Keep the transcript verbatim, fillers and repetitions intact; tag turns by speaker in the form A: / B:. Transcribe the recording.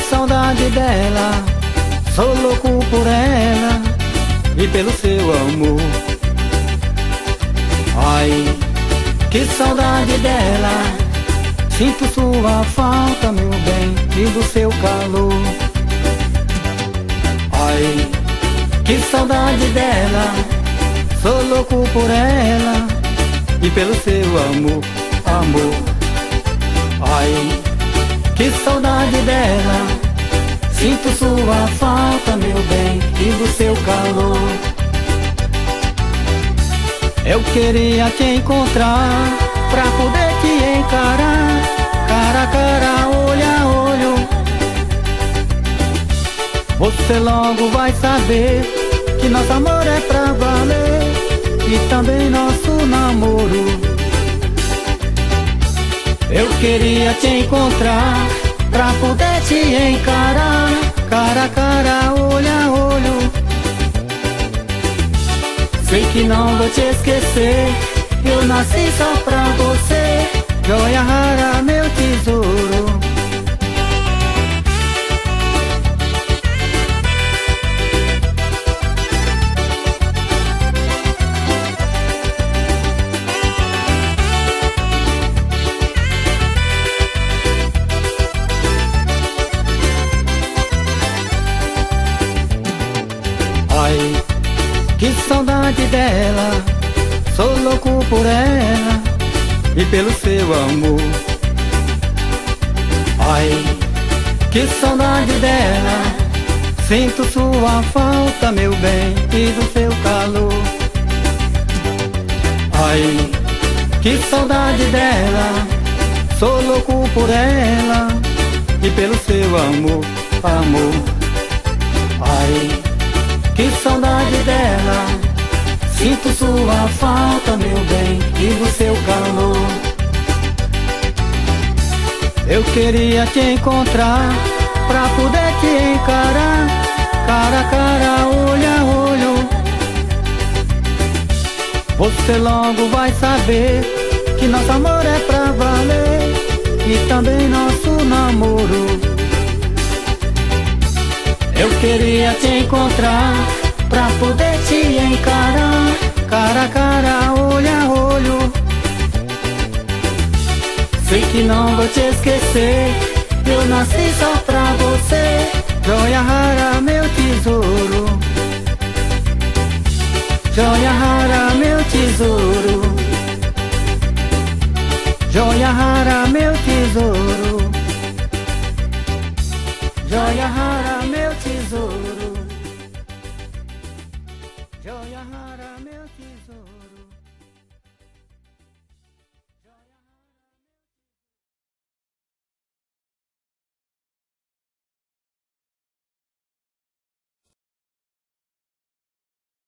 A: saudade dela, sou louco por ela e pelo seu amor. Ai, que saudade dela, sinto sua falta, meu bem, e do seu calor. Ai, que saudade dela, sou louco por ela e pelo seu amor, amor. Ai, que saudade dela, sinto sua falta, meu bem, e do seu calor. Eu queria te encontrar pra poder te encarar, cara a cara, olho a olho. Você logo vai saber que nosso amor é pra valer e também nosso namoro. Eu queria te encontrar pra poder te encarar, cara a cara, olho a olho. Sei que não vou te esquecer, eu nasci só pra você, joia rara, meu tesouro. Ai, que saudade dela, sou louco por ela e pelo seu amor. Ai, que saudade dela, sinto sua falta, meu bem, e do seu calor. Ai, que saudade dela, sou louco por ela e pelo seu amor, amor. Ai, que saudade dela, sinto sua falta, meu bem, e do seu calor. Eu queria te encontrar pra poder te encarar, cara a cara, olho a olho. Você logo vai saber que nosso amor é pra valer e também nosso namoro. Eu queria te encontrar pra poder te encarar, cara a cara, olho a olho. Sei que não vou te esquecer, eu nasci só pra você, joia rara, meu tesouro. Joia rara, meu tesouro. Joia rara, meu tesouro. Joia rara, meu tesouro. Joia rara, meu tesouro.